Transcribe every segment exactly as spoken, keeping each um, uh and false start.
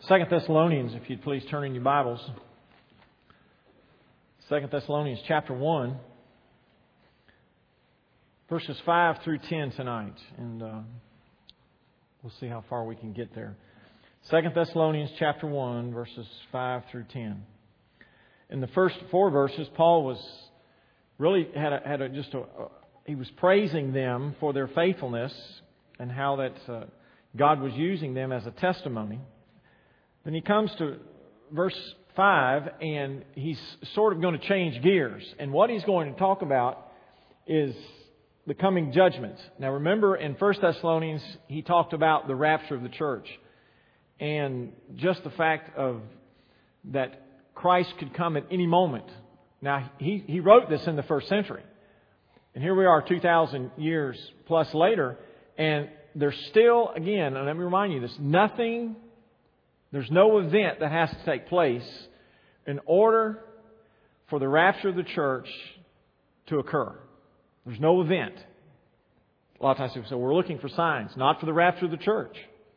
Second Thessalonians, if you'd please turn in your Bibles. Second Thessalonians chapter one, verses five through ten tonight. And uh, we'll see how far we can get there. Second Thessalonians chapter one, verses five through ten. In the first four verses, Paul was really had a, had a, just a, a he was praising them for their faithfulness and how that uh, God was using them as a testimony. Then he comes to verse five, and he's sort of going to change gears. And what he's going to talk about is the coming judgment. Now remember, in First Thessalonians, he talked about the rapture of the church. And just the fact of that Christ could come at any moment. Now, he, he wrote this in the first century. And here we are two thousand years plus later. And there's still, again, and let me remind you this, nothing... There's no event that has to take place in order for the rapture of the church to occur. There's no event. A lot of times people say, we're looking for signs, not for the rapture of the church.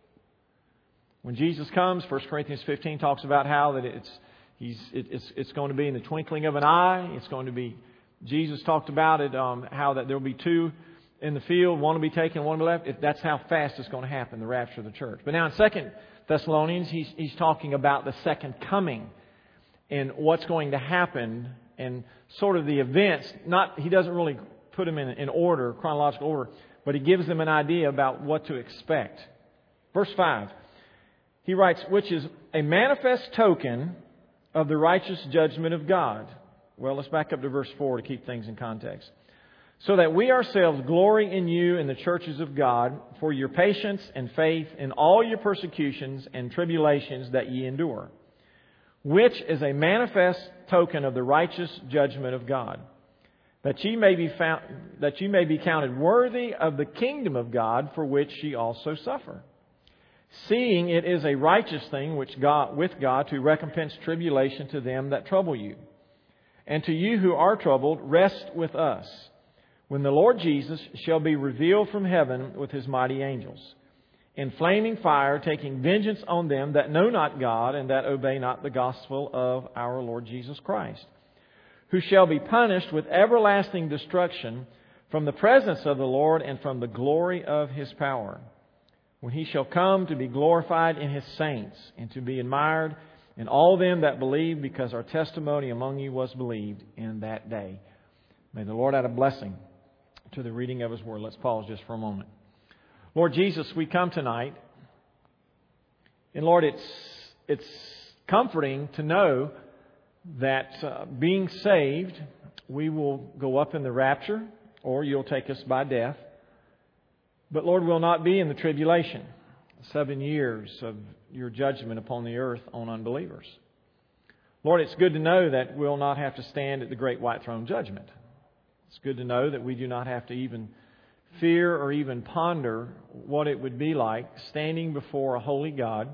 When Jesus comes, First Corinthians fifteen talks about how that it's he's it, it's it's going to be in the twinkling of an eye. It's going to be, Jesus talked about it, um, how that there will be two in the field, one will be taken, one will be left. It, that's how fast it's going to happen, the rapture of the church. But now in Second Thessalonians, he's, he's talking about the second coming and what's going to happen and sort of the events. Not he doesn't really put them in, in order, chronological order, but he gives them an idea about what to expect. Verse five, he writes, which is a manifest token of the righteous judgment of God. Well, let's back up to verse four to keep things in context. So that we ourselves glory in you in the churches of God for your patience and faith in all your persecutions and tribulations that ye endure, which is a manifest token of the righteous judgment of God, that ye may be found, that ye may be counted worthy of the kingdom of God, for which ye also suffer, seeing it is a righteous thing which God with God to recompense tribulation to them that trouble you, and to you who are troubled, rest with us, when the Lord Jesus shall be revealed from heaven with His mighty angels, in flaming fire, taking vengeance on them that know not God and that obey not the gospel of our Lord Jesus Christ, who shall be punished with everlasting destruction from the presence of the Lord and from the glory of His power, when He shall come to be glorified in His saints and to be admired in all them that believe, because our testimony among you was believed in that day. May the Lord add a blessing to the reading of His Word. Let's pause just for a moment. Lord Jesus, we come tonight, and Lord, it's it's comforting to know that uh, being saved, we will go up in the rapture, or you'll take us by death. But Lord, we'll not be in the tribulation, seven years of your judgment upon the earth on unbelievers. Lord, it's good to know that we'll not have to stand at the great white throne judgment. It's good to know that we do not have to even fear or even ponder what it would be like standing before a holy God,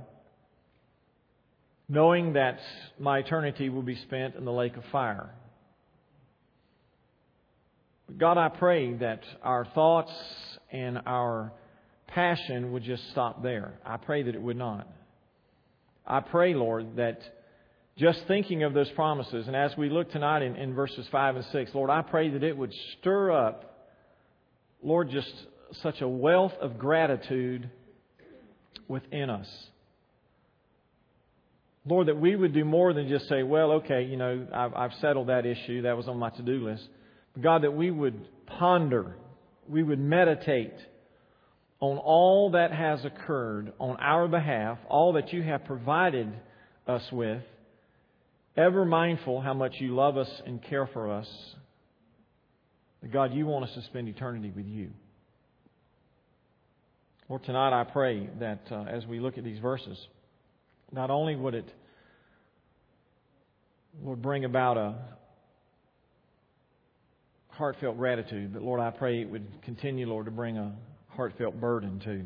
knowing that my eternity will be spent in the lake of fire. God, I pray that our thoughts and our passion would just stop there. I pray that it would not. I pray, Lord, that just thinking of those promises, and as we look tonight in, in verses five and six, Lord, I pray that it would stir up, Lord, just such a wealth of gratitude within us. Lord, that we would do more than just say, well, okay, you know, I've, I've settled that issue. That was on my to-do list. But God, that we would ponder, we would meditate on all that has occurred on our behalf, all that you have provided us with, ever mindful how much you love us and care for us. That God, you want us to spend eternity with you. Lord, tonight I pray that uh, as we look at these verses, not only would it, Lord, bring about a heartfelt gratitude, but Lord, I pray it would continue, Lord, to bring a heartfelt burden too.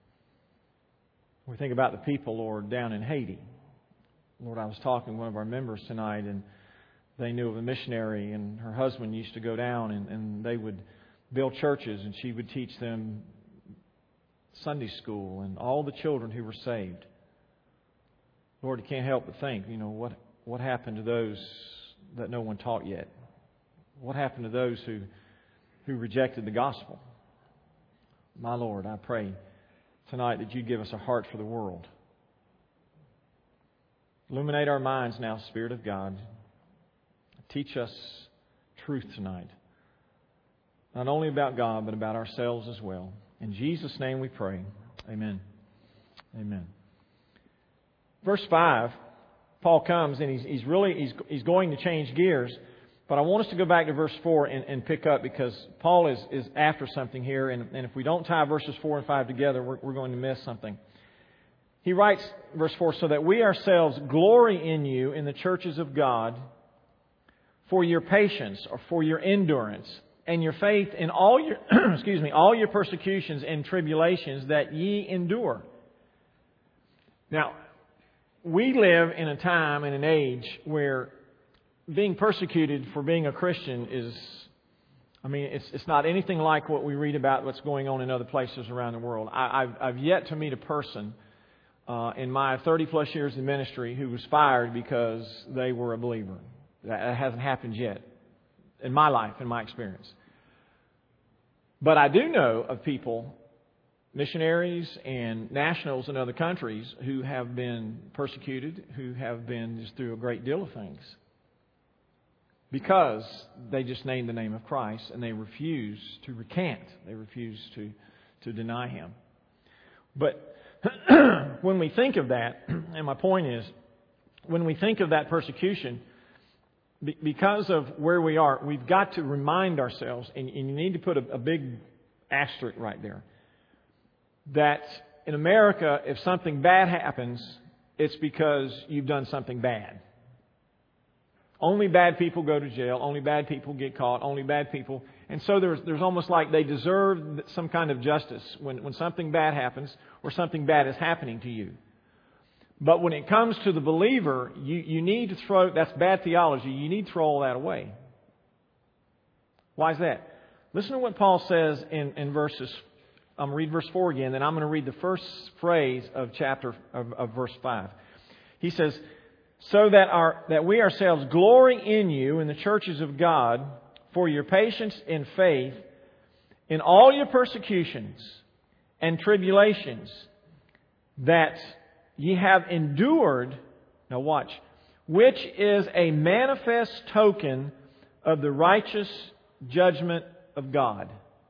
We think about the people, Lord, down in Haiti. Lord, I was talking to one of our members tonight, and they knew of a missionary, and her husband used to go down, and, and they would build churches, and she would teach them Sunday school and all the children who were saved. Lord, you can't help but think, you know, what, what happened to those that no one taught yet? What happened to those who, who rejected the gospel? My Lord, I pray tonight that you give us a heart for the world. Illuminate our minds now, Spirit of God. Teach us truth tonight. Not only about God, but about ourselves as well. In Jesus' name we pray. Amen. Amen. Verse five, Paul comes and he's, he's really he's, he's going to change gears. But I want us to go back to verse four and, and pick up, because Paul is, is after something here. And, and if we don't tie verses four and five together, we're, we're going to miss something. He writes, verse four, so that we ourselves glory in you in the churches of God for your patience, or for your endurance, and your faith in all your excuse me, all your persecutions and tribulations that ye endure. Now, we live in a time and an age where being persecuted for being a Christian is, I mean, it's it's not anything like what we read about what's going on in other places around the world. I, I've, I've yet to meet a person uh, in my thirty plus years in ministry who was fired because they were a believer. That hasn't happened yet in my life, in my experience. But I do know of people, missionaries and nationals in other countries, who have been persecuted, who have been just through a great deal of things, because they just named the name of Christ and they refuse to recant. They refuse to, to deny Him. But when we think of that, and my point is, when we think of that persecution, because of where we are, we've got to remind ourselves, and you need to put a, a big asterisk right there, that in America, if something bad happens, it's because you've done something bad. Only bad people go to jail. Only bad people get caught. Only bad people. And so there's there's almost like they deserve some kind of justice when, when something bad happens or something bad is happening to you. But when it comes to the believer, you, you need to throw, that's bad theology, you need to throw all that away. Why is that? Listen to what Paul says in, in verses, I'm going to read verse four again, then I'm going to read the first phrase of chapter, of, of verse five. He says, so that our that we ourselves glory in you in the churches of God for your patience and faith in all your persecutions and tribulations, that ye have endured, now watch, which is a manifest token of the righteous judgment of God.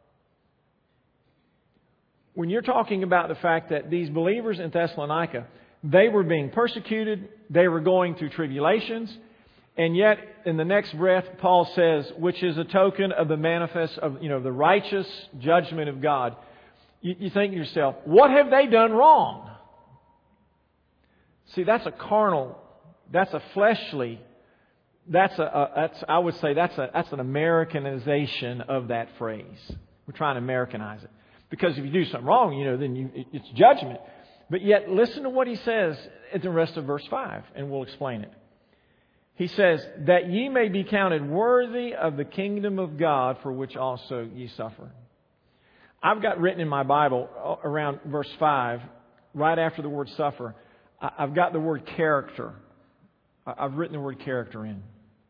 When you're talking about the fact that these believers in Thessalonica, they were being persecuted, they were going through tribulations, and yet in the next breath Paul says, which is a token of the manifest of, you know, the righteous judgment of God. You, you think to yourself, what have they done wrong? See, that's a carnal, that's a fleshly, that's a, a that's I would say that's a that's an Americanization of that phrase. We're trying to Americanize it, because if you do something wrong, you know, then you, it's judgment. But yet, listen to what he says at the rest of verse five, and we'll explain it. He says, that ye may be counted worthy of the kingdom of God, for which also ye suffer. I've got written in my Bible around verse five, right after the word suffer, I've got the word character. I've written the word character in.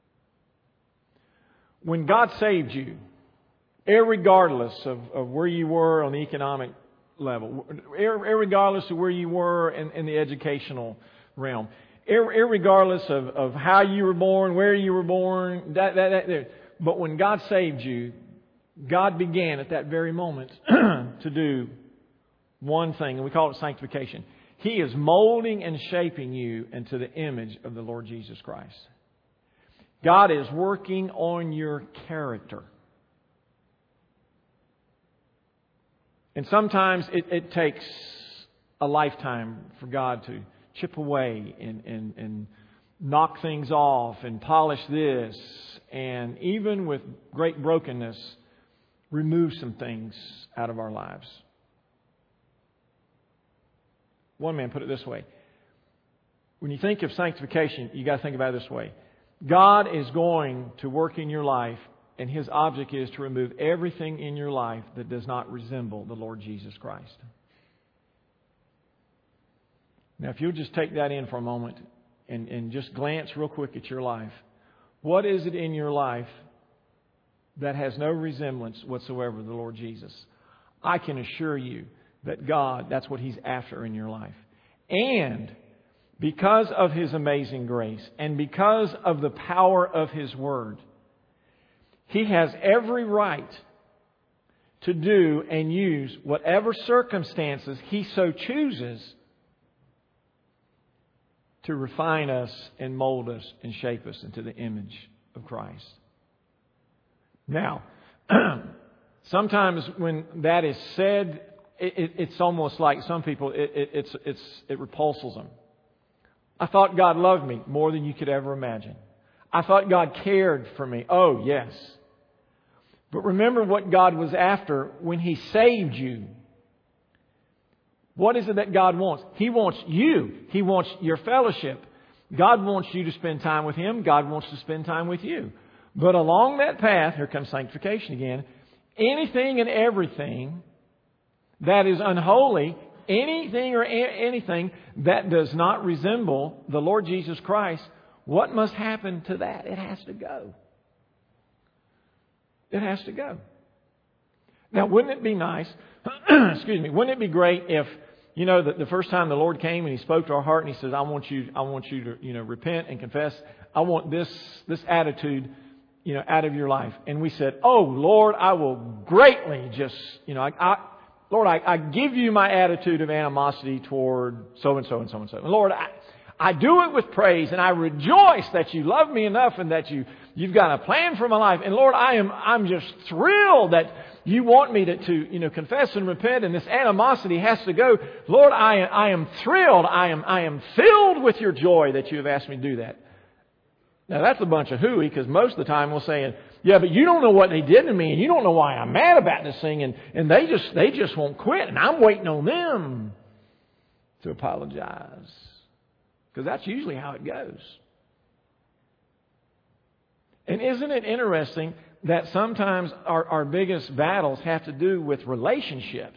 When God saved you, irregardless of, of where you were on the economic level, irregardless of where you were in, in the educational realm, irregardless of, of how you were born, where you were born, that, that, that, but when God saved you, God began at that very moment to do one thing, and we call it sanctification. He is molding and shaping you into the image of the Lord Jesus Christ. God is working on your character. And sometimes it, it takes a lifetime for God to chip away and, and, and knock things off and polish this, and even with great brokenness, remove some things out of our lives. One man put it this way. When you think of sanctification, you got to think about it this way. God is going to work in your life, and His object is to remove everything in your life that does not resemble the Lord Jesus Christ. Now, if you'll just take that in for a moment and, and just glance real quick at your life. What is it in your life that has no resemblance whatsoever to the Lord Jesus? I can assure you that God, that's what He's after in your life. And because of His amazing grace and because of the power of His Word, He has every right to do and use whatever circumstances He so chooses to refine us and mold us and shape us into the image of Christ. Now, sometimes when that is said, it, it, it's almost like some people, it, it, it's, it's, it repulses them. I thought God loved me more than you could ever imagine. I thought God cared for me. Oh, yes. But remember what God was after when He saved you. What is it that God wants? He wants you. He wants your fellowship. God wants you to spend time with Him. God wants to spend time with you. But along that path, here comes sanctification again, anything and everything that is unholy, anything or a- anything that does not resemble the Lord Jesus Christ, what must happen to that? It has to go. It has to go. Now, wouldn't it be nice, excuse me, wouldn't it be great if, you know, the, the first time the Lord came and He spoke to our heart and He says, I want you, I want you to, you know, repent and confess. I want this, this attitude, you know, out of your life. And we said, oh, Lord, I will greatly just, you know, I, I Lord, I, I give you my attitude of animosity toward so-and-so and so-and-so. And Lord, I, I do it with praise and I rejoice that you love me enough and that you, you've got a plan for my life. And Lord, I am, I'm just thrilled that you want me to, to, you know, confess and repent, and this animosity has to go. Lord, I, I am thrilled. I am, I am filled with your joy that you have asked me to do that. Now, that's a bunch of hooey, because most of the time we're saying, yeah, but you don't know what they did to me, and you don't know why I'm mad about this thing, and, and they just, they just won't quit, and I'm waiting on them to apologize. Because that's usually how it goes. And isn't it interesting that sometimes our, our biggest battles have to do with relationships?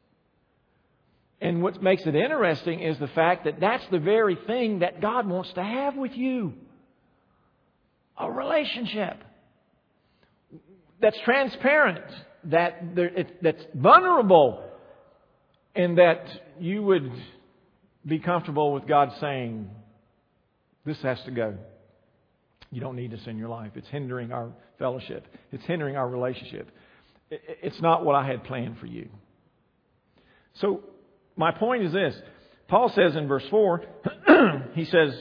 And what makes it interesting is the fact that that's the very thing that God wants to have with you. A relationship that's transparent, that there, it, that's vulnerable, and that you would be comfortable with God saying, this has to go. You don't need this in your life. It's hindering our fellowship. It's hindering our relationship. It's not what I had planned for you. So my point is this. Paul says in verse four, he says,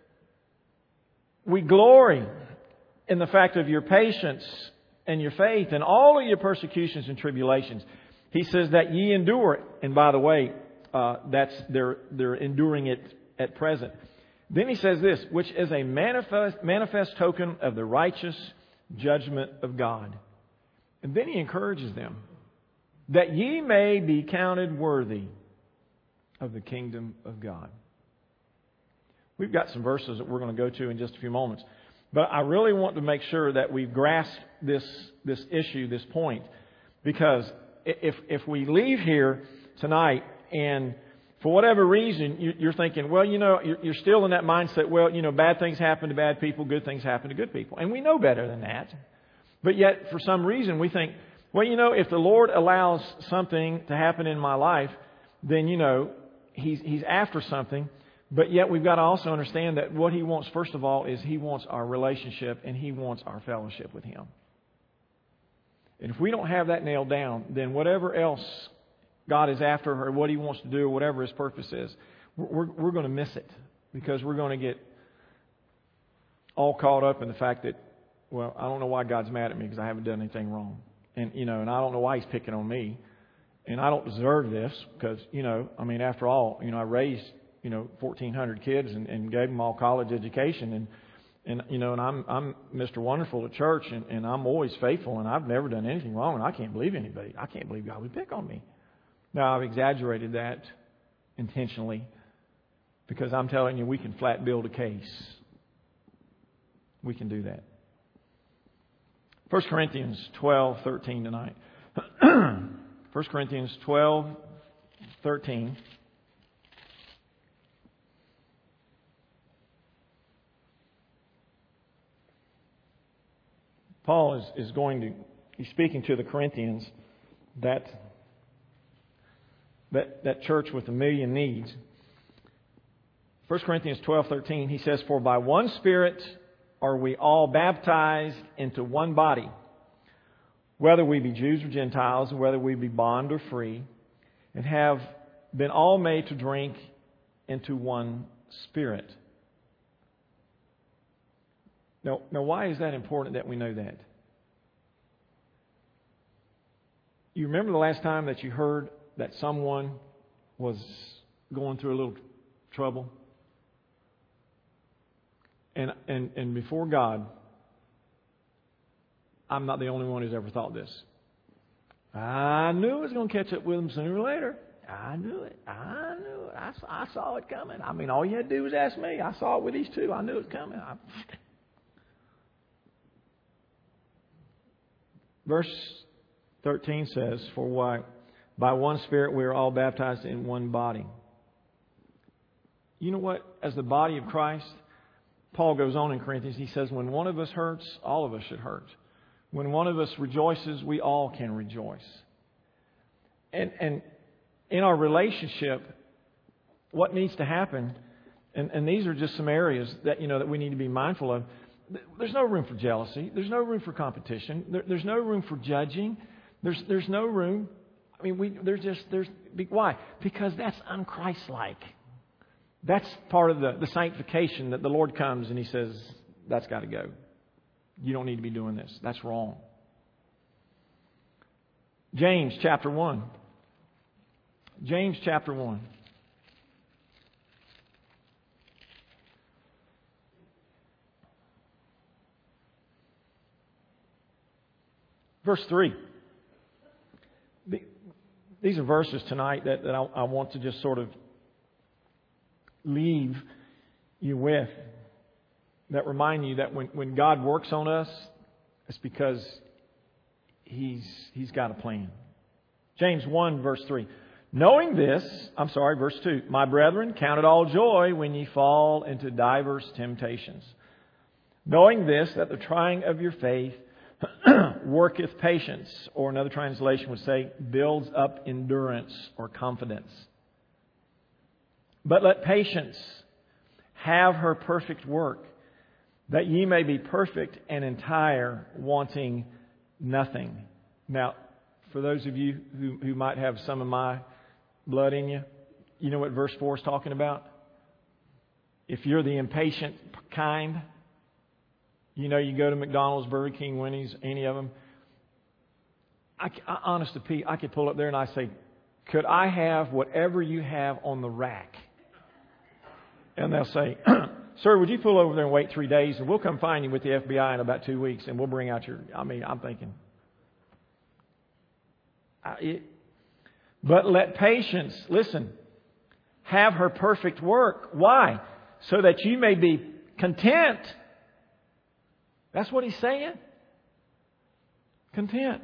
we glory in the fact of your patience and your faith and all of your persecutions and tribulations. He says that ye endure it. And by the way, uh, that's they're they're enduring it at present. Then he says this, which is a manifest, manifest token of the righteous judgment of God. And then he encourages them, that ye may be counted worthy of the kingdom of God. We've got some verses that we're going to go to in just a few moments. But I really want to make sure that we grasp this, this issue, this point. Because if, if we leave here tonight and for whatever reason, you're thinking, well, you know, you're still in that mindset, well, you know, bad things happen to bad people, good things happen to good people. And we know better than that. But yet, for some reason, we think, well, you know, if the Lord allows something to happen in my life, then, you know, He's, he's after something. But yet, we've got to also understand that what He wants, first of all, is He wants our relationship and He wants our fellowship with Him. And if we don't have that nailed down, then whatever else God is after, or what He wants to do, or whatever His purpose is, we're, we're going to miss it. Because we're going to get all caught up in the fact that, well, I don't know why God's mad at me because I haven't done anything wrong. And, you know, and I don't know why He's picking on me. And I don't deserve this because, you know, I mean, after all, you know, I raised, you know, fourteen hundred kids and, and gave them all college education. And, and you know, and I'm I'm Mister Wonderful at church, and, and I'm always faithful, and I've never done anything wrong. And I can't believe anybody. I can't believe God would pick on me. Now, I've exaggerated that intentionally because I'm telling you, we can flat build a case. We can do that. First Corinthians twelve thirteen tonight. First Corinthians twelve thirteen. Paul is, is going to, he's speaking to the Corinthians, that, that, that church with a million needs. First Corinthians twelve thirteen, he says, "For by one Spirit are we all baptized into one body, whether we be Jews or Gentiles, whether we be bond or free, and have been all made to drink into one Spirit." Now, now why is that important that we know that? You remember the last time that you heard that someone was going through a little trouble? And, and, and before God, I'm not the only one who's ever thought this. I knew it was going to catch up with them sooner or later. I knew it. I knew it. I, I saw it coming. I mean, all you had to do was ask me. I saw it with these two. I knew it was coming. I... Verse thirteen says, "For why, by one Spirit we are all baptized in one body." You know what? As the body of Christ, Paul goes on in Corinthians, he says, when one of us hurts, all of us should hurt. When one of us rejoices, we all can rejoice. And and in our relationship, what needs to happen, and, and these are just some areas that you know that we need to be mindful of. There's no room for jealousy. There's no room for competition. There, there's no room for judging. There's there's no room. I mean, we there's just there's why? Because that's unchristlike. That's part of the, the sanctification that the Lord comes and He says, that's got to go. You don't need to be doing this. That's wrong. James chapter one. James chapter one. Verse three. These are verses tonight that, that I, I want to just sort of leave you with, that remind you that when, when God works on us, it's because He's He's got a plan. James one verse three. "Knowing this," I'm sorry, verse two, "my brethren, count it all joy when ye fall into divers temptations. Knowing this, that the trying of your faith worketh patience," or another translation would say, builds up endurance or confidence. "But let patience have her perfect work, that ye may be perfect and entire, wanting nothing." Now, for those of you who, who might have some of my blood in you, you know what verse four is talking about? If you're the impatient kind, you know, you go to McDonald's, Burger King, Wendy's, any of them. I, I, honest to Pete, I could pull up there and I say, "Could I have whatever you have on the rack?" And they'll say, "Sir, would you pull over there and wait three days and we'll come find you with the F B I in about two weeks and we'll bring out your..." I mean, I'm thinking, I, it, "But let patience," listen, "have her perfect work." Why? "So that you may be content." That's what he's saying. Content.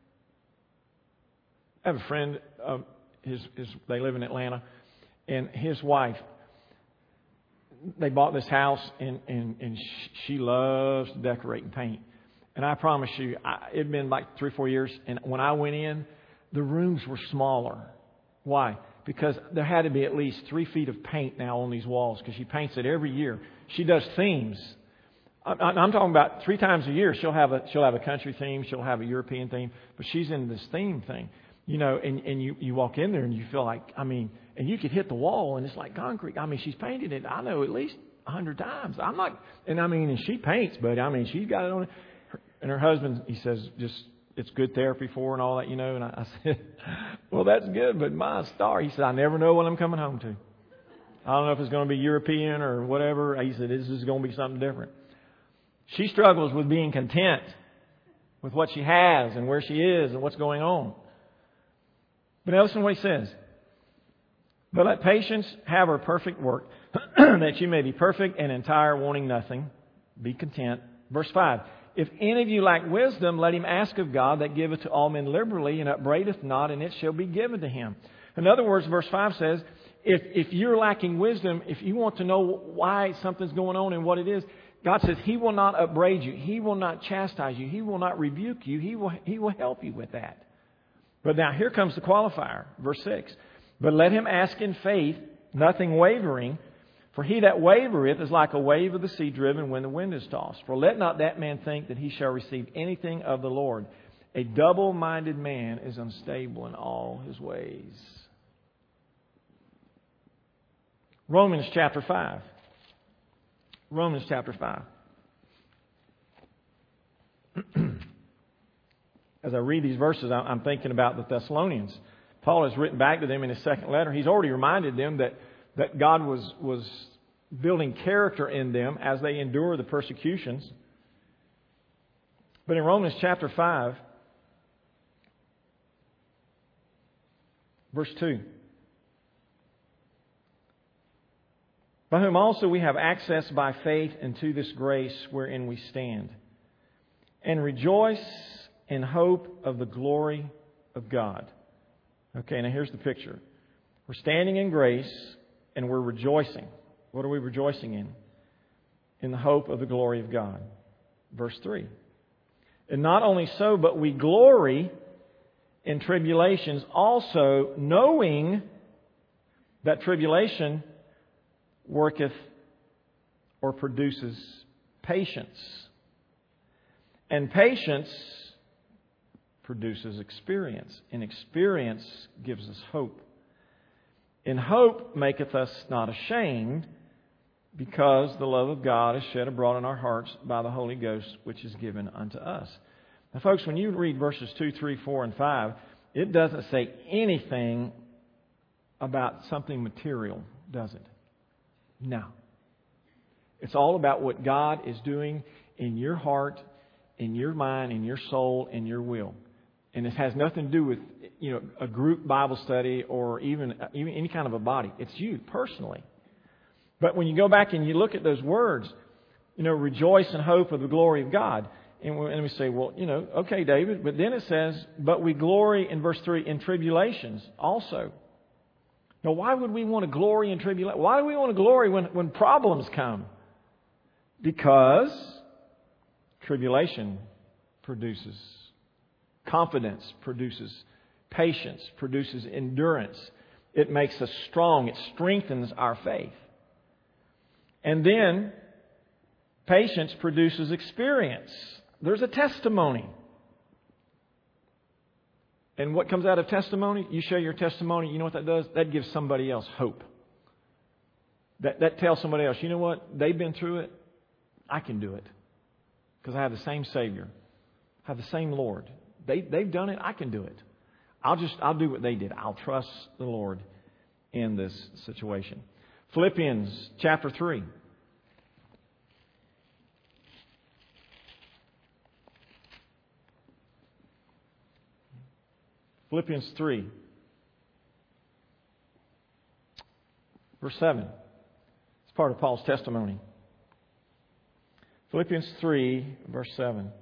I have a friend, uh, his, his, they live in Atlanta, and his wife, they bought this house, and, and, and she loves to decorate and paint. And I promise you, I, it had been like three or four years, and when I went in, the rooms were smaller. Why? Because there had to be at least three feet of paint now on these walls, because she paints it every year. She does themes. I'm talking about three times a year. She'll have a she'll have a country theme. She'll have a European theme. But she's in this theme thing, you know. And, and you, you walk in there and you feel like, I mean, and you could hit the wall and it's like concrete. I mean, she's painted it, I know, at least a hundred times. I'm not, and I mean, and she paints, but I mean, she's got it on. And her husband, he says, just it's good therapy for her and all that, you know. And I, I said, well, that's good, but my star, he said, I never know what I'm coming home to. I don't know if it's going to be European or whatever. He said, this is going to be something different. She struggles with being content with what she has and where she is and what's going on. But now listen to what he says. "But let patience have her perfect work, that you may be perfect and entire, wanting nothing. Be content." Verse five. "If any of you lack wisdom, let him ask of God, that giveth to all men liberally, and upbraideth not, and it shall be given to him." In other words, verse five says, if, if you're lacking wisdom, if you want to know why something's going on and what it is, God says He will not upbraid you. He will not chastise you. He will not rebuke you. He will, he will help you with that. But now here comes the qualifier, verse six. But let him ask in faith, nothing wavering. For he that wavereth is like a wave of the sea driven when the wind is tossed. For let not that man think that he shall receive anything of the Lord. A double-minded man is unstable in all his ways. Romans chapter five. Romans chapter five. As I read these verses, I'm thinking about the Thessalonians. Paul has written back to them in his second letter. He's already reminded them that, that God was, was building character in them as they endure the persecutions. But in Romans chapter five, verse two. By whom also we have access by faith into this grace wherein we stand, and rejoice in hope of the glory of God. Okay, now here's the picture. We're standing in grace and we're rejoicing. What are we rejoicing in? In the hope of the glory of God. Verse three. And not only so, but we glory in tribulations also, knowing that tribulation worketh or produces patience. And patience produces experience. And experience gives us hope. And hope maketh us not ashamed, because the love of God is shed abroad in our hearts by the Holy Ghost, which is given unto us. Now, folks, when you read verses two, three, four, and five, it doesn't say anything about something material, does it? No. It's all about what God is doing in your heart, in your mind, in your soul, in your will. And it has nothing to do with, you know, a group Bible study or even, even any kind of a body. It's you personally. But when you go back and you look at those words, you know, rejoice in hope of the glory of God. And we, and we say, well, you know, okay, David. But then it says, but we glory in verse three in tribulations also. Now, why would we want to glory in tribulation? Why do we want to glory when, when problems come? Because tribulation produces confidence, produces patience, produces endurance. It makes us strong. It strengthens our faith. And then patience produces experience. There's a testimony. And what comes out of testimony? You share your testimony. You know what that does? That gives somebody else hope. That, that tells somebody else, you know what? They've been through it. I can do it. Because I have the same Savior. I have the same Lord. They, they've done it. I can do it. I'll just, I'll do what they did. I'll trust the Lord in this situation. Philippians chapter three. Philippians three. Verse seven. It's part of Paul's testimony. Philippians three, verse seven.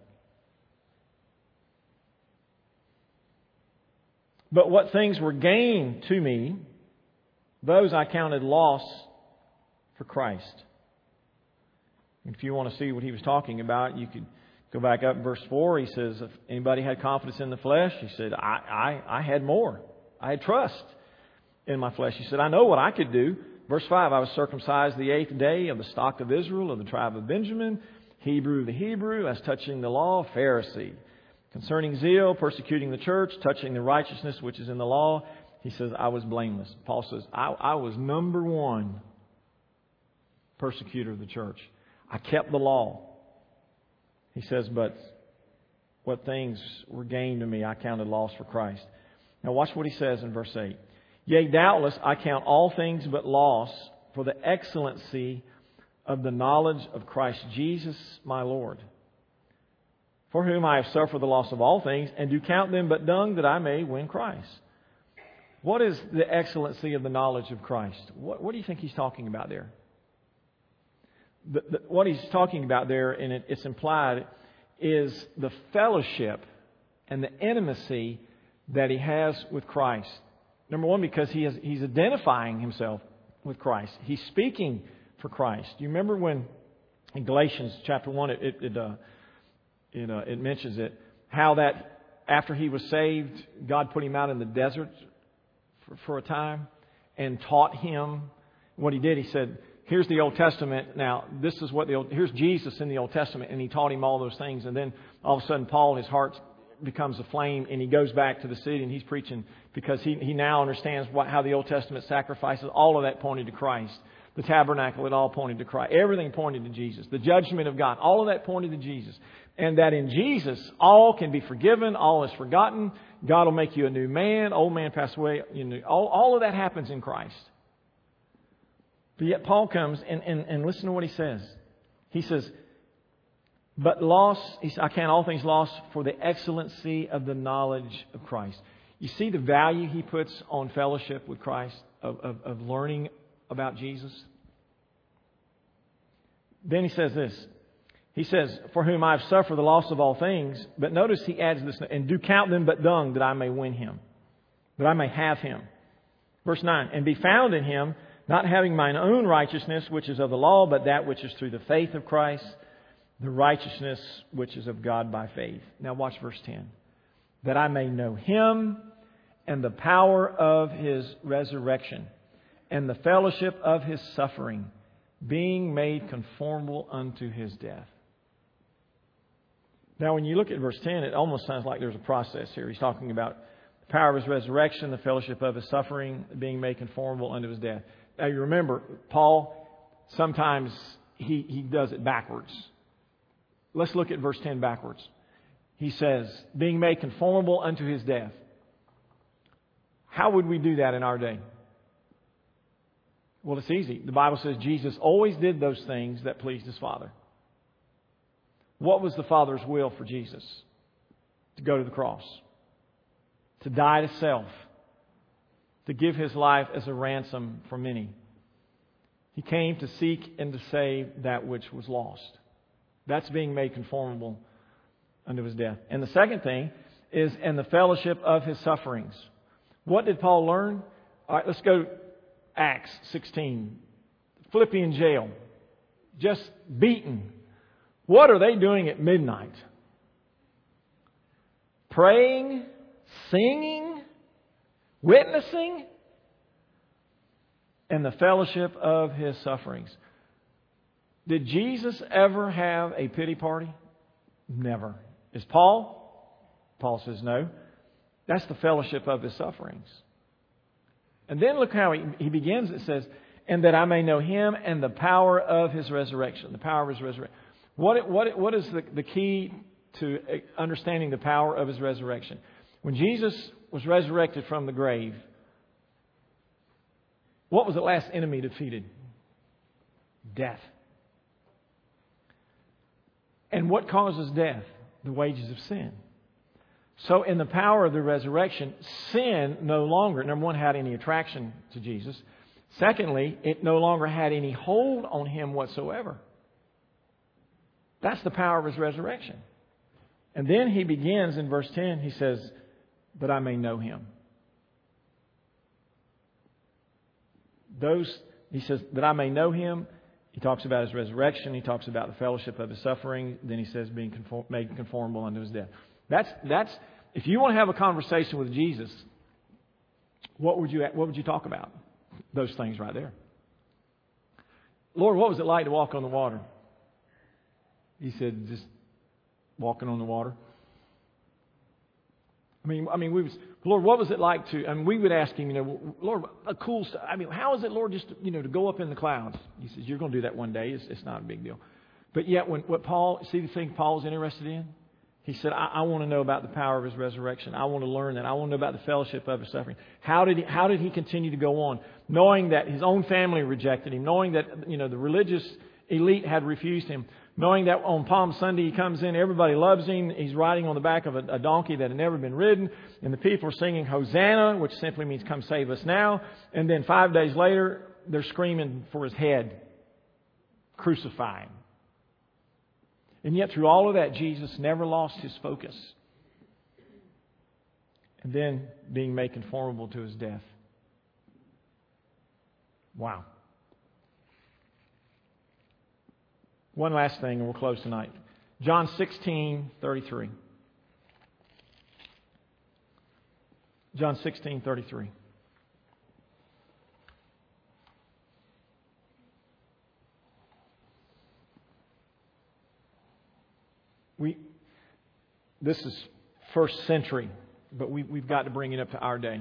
But what things were gain to me, those I counted loss for Christ. If you want to see what he was talking about, you could go back up in verse four. He says, if anybody had confidence in the flesh, he said, I, I, I had more. I had trust in my flesh. He said, I know what I could do. Verse five, I was circumcised the eighth day of the stock of Israel, of the tribe of Benjamin, Hebrew the Hebrew, as touching the law, Pharisee. Concerning zeal, persecuting the church, touching the righteousness which is in the law, he says, I was blameless. Paul says, I, I was number one persecutor of the church. I kept the law. He says, but what things were gained to me, I counted loss for Christ. Now watch what he says in verse eight. Yea, doubtless I count all things but loss for the excellency of the knowledge of Christ Jesus my Lord, for whom I have suffered the loss of all things, and do count them but dung, that I may win Christ. What is the excellency of the knowledge of Christ? What, what do you think he's talking about there? The, the, what he's talking about there, and it, it's implied, is the fellowship and the intimacy that he has with Christ. Number one, because he is, he's identifying himself with Christ. He's speaking for Christ. Do you remember when In Galatians chapter one, it it it, uh, it, uh, it mentions it, how that after he was saved, God put him out in the desert for, for a time and taught him what he did. He said, here's the Old Testament. Now, this is what the Old, here's Jesus in the Old Testament, and he taught him all those things. And then all of a sudden, Paul, his heart becomes aflame, and he goes back to the city, and he's preaching because he, he now understands what, how the Old Testament sacrifices. All of that pointed to Christ. The tabernacle, it all pointed to Christ. Everything pointed to Jesus. The judgment of God, all of that pointed to Jesus. And that in Jesus, all can be forgiven, all is forgotten. God will make you a new man. Old man passed away. You know, all, all of that happens in Christ. But yet Paul comes and, and, and listen to what he says. He says, but lost, he says, I count all things lost for the excellency of the knowledge of Christ. You see the value he puts on fellowship with Christ, of, of, of learning about Jesus? Then he says this. He says, for whom I have suffered the loss of all things. But notice he adds this, and do count them but dung that I may win him, that I may have him. Verse nine, and be found in him, not having mine own righteousness, which is of the law, but that which is through the faith of Christ, the righteousness which is of God by faith. Now watch verse ten. That I may know him and the power of his resurrection and the fellowship of his suffering, being made conformable unto his death. Now when you look at verse ten, it almost sounds like there's a process here. He's talking about the power of his resurrection, the fellowship of his suffering, being made conformable unto his death. Now you remember, Paul, sometimes he, he does it backwards. Let's look at verse ten backwards. He says, being made conformable unto his death. How would we do that in our day? Well, it's easy. The Bible says Jesus always did those things that pleased his Father. What was the Father's will for Jesus? To go to the cross. To die to self. To give his life as a ransom for many. He came to seek and to save that which was lost. That's being made conformable unto his death. And the second thing is in the fellowship of his sufferings. What did Paul learn? All right, let's go Acts sixteen. Philippian jail. Just beaten. What are they doing at midnight? Praying, singing, witnessing, and the fellowship of his sufferings. Did Jesus ever have a pity party? Never. Is Paul? Paul says no. That's the fellowship of his sufferings. And then look how he, he begins. It says, and that I may know him and the power of his resurrection. The power of his resurrection. What, what, what is the, the key to understanding the power of his resurrection? When Jesus was resurrected from the grave, what was the last enemy defeated? Death. And what causes death? The wages of sin. So in the power of the resurrection, sin no longer, number one, had any attraction to Jesus. Secondly, it no longer had any hold on him whatsoever. That's the power of his resurrection. And then he begins in verse ten, he says, that I may know him. Those, he says, that I may know him. He talks about his resurrection. He talks about the fellowship of his suffering. Then he says being conform, made conformable unto his death. That's, that's, if you want to have a conversation with Jesus, what would you, what would you talk about? Those things right there. Lord, what was it like to walk on the water? He said, just walking on the water. I mean, I mean, we was, Lord, what was it like to, I mean, we would ask him, you know, Lord, a cool stuff. I mean, how is it, Lord, just, to, you know, to go up in the clouds? He says, you're going to do that one day. It's, it's not a big deal. But yet, when what Paul, see the thing Paul's interested in? He said, I, I want to know about the power of his resurrection. I want to learn that. I want to know about the fellowship of his suffering. How did he, how did he continue to go on? Knowing that his own family rejected him. Knowing that, you know, the religious elite had refused him. Knowing that on Palm Sunday he comes in, everybody loves him. He's riding on the back of a, a donkey that had never been ridden. And the people are singing Hosanna, which simply means come save us now. And then five days later, they're screaming for his head. Crucify him. And yet through all of that, Jesus never lost his focus. And then being made conformable to his death. Wow. One last thing and we'll close tonight. John sixteen thirty-three. John sixteen thirty-three. We, this is first century, but we, we've got to bring it up to our day.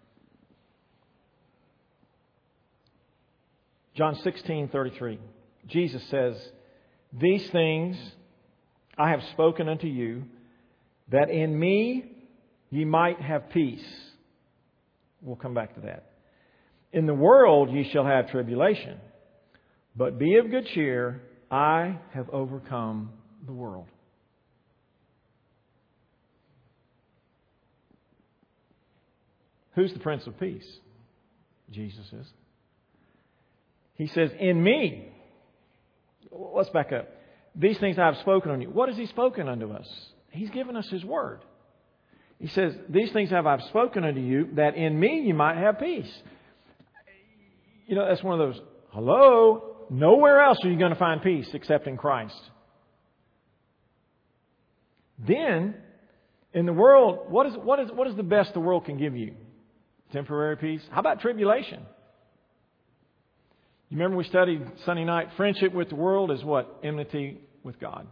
John sixteen thirty-three. Jesus says, "These things I have spoken unto you, that in me ye might have peace." We'll come back to that. "In the world ye shall have tribulation, but be of good cheer, I have overcome the world." Who's the Prince of Peace? Jesus is. He says, "In me." Let's back up. "These things I have spoken unto you." What has He spoken unto us? He's given us His Word. He says, "These things have I spoken unto you, that in me you might have peace." You know, that's one of those, hello, nowhere else are you going to find peace except in Christ. Then, in the world, what is, what is, what is the best the world can give you? Temporary peace? How about tribulation? You remember we studied Sunday night, friendship with the world is what? Enmity with God.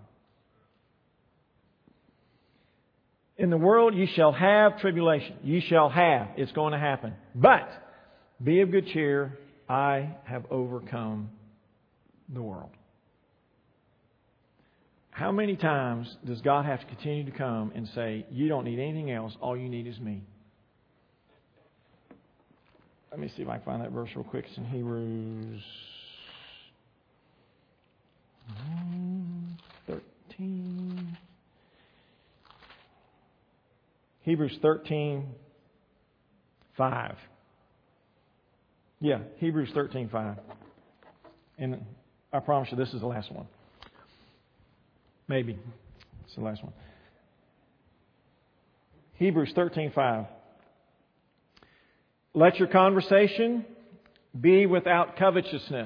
"In the world you shall have tribulation." You shall have. It's going to happen. "But be of good cheer. I have overcome the world." How many times does God have to continue to come and say, "You don't need anything else. All you need is me"? Let me see if I can find that verse real quick. It's in Hebrews thirteen. Hebrews thirteen five. Yeah, Hebrews thirteen five. And I promise you this is the last one. Maybe it's the last one. Hebrews thirteen five. "Let your conversation be without covetousness,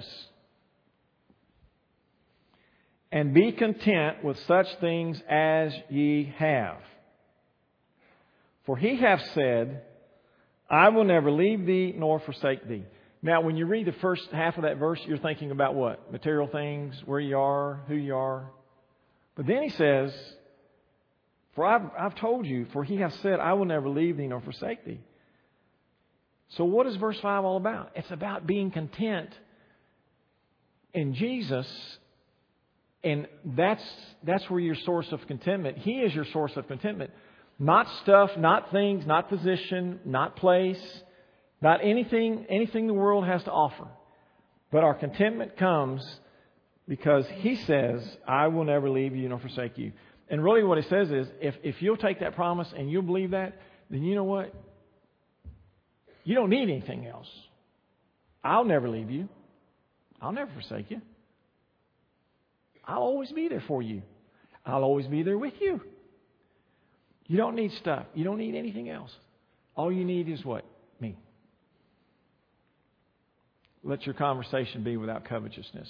and be content with such things as ye have. For He hath said, I will never leave thee nor forsake thee." Now, when you read the first half of that verse, you're thinking about what? Material things, where you are, who you are. But then He says, "For I've, I've told you, for He hath said, I will never leave thee nor forsake thee." So what is verse five all about? It's about being content in Jesus. And that's that's where your source of contentment. He is your source of contentment. Not stuff, not things, not position, not place, not anything, anything the world has to offer. But our contentment comes because He says, "I will never leave you nor forsake you." And really what He says is, if, if you'll take that promise and you'll believe that, then you know what? You don't need anything else. I'll never leave you. I'll never forsake you. I'll always be there for you. I'll always be there with you. You don't need stuff. You don't need anything else. All you need is what? Me. Let your conversation be without covetousness.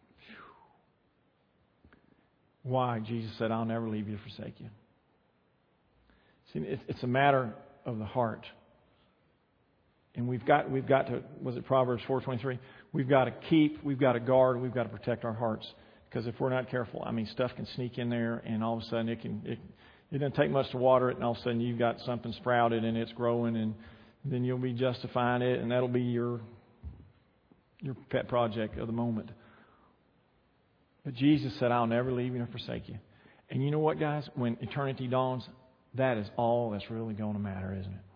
Why? Jesus said, "I'll never leave you or forsake you." See, it's a matter of the heart. And we've got we've got to, was it Proverbs four twenty-three? We've got to keep, we've got to guard, we've got to protect our hearts. Because if we're not careful, I mean, stuff can sneak in there, and all of a sudden it can it, it doesn't take much to water it, and all of a sudden you've got something sprouted and it's growing, and then you'll be justifying it, and that'll be your your pet project of the moment. But Jesus said, "I'll never leave you nor forsake you." And you know what, guys? When eternity dawns, that is all that's really going to matter, isn't it?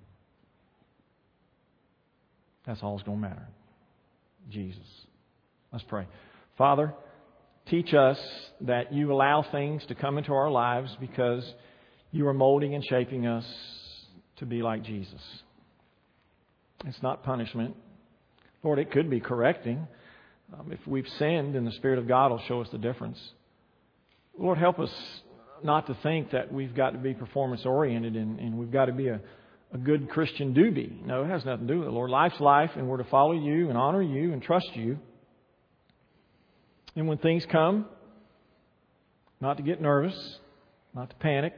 That's all that's going to matter. Jesus. Let's pray. Father, teach us that you allow things to come into our lives because you are molding and shaping us to be like Jesus. It's not punishment. Lord, it could be correcting. Um, if we've sinned, then the Spirit of God will show us the difference. Lord, help us not to think that we've got to be performance-oriented and, and we've got to be a, a good Christian doobie. No, it has nothing to do with it, Lord. Life's life, and we're to follow you and honor you and trust you. And when things come, not to get nervous, not to panic.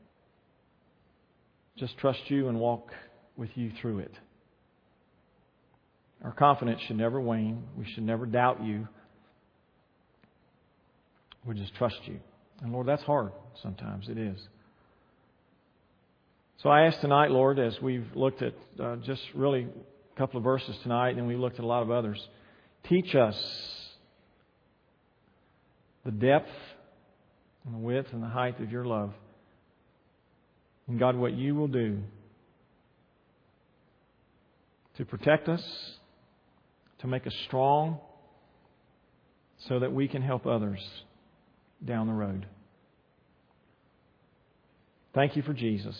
Just trust You and walk with You through it. Our confidence should never wane. We should never doubt You. We just trust You. And Lord, that's hard. Sometimes it is. So I ask tonight, Lord, as we've looked at uh, just really a couple of verses tonight, and we looked at a lot of others, teach us the depth and the width and the height of Your love. And God, what You will do to protect us, to make us strong, so that we can help others down the road. Thank You for Jesus.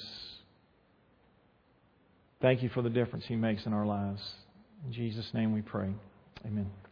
Thank You for the difference He makes in our lives. In Jesus' name we pray. Amen.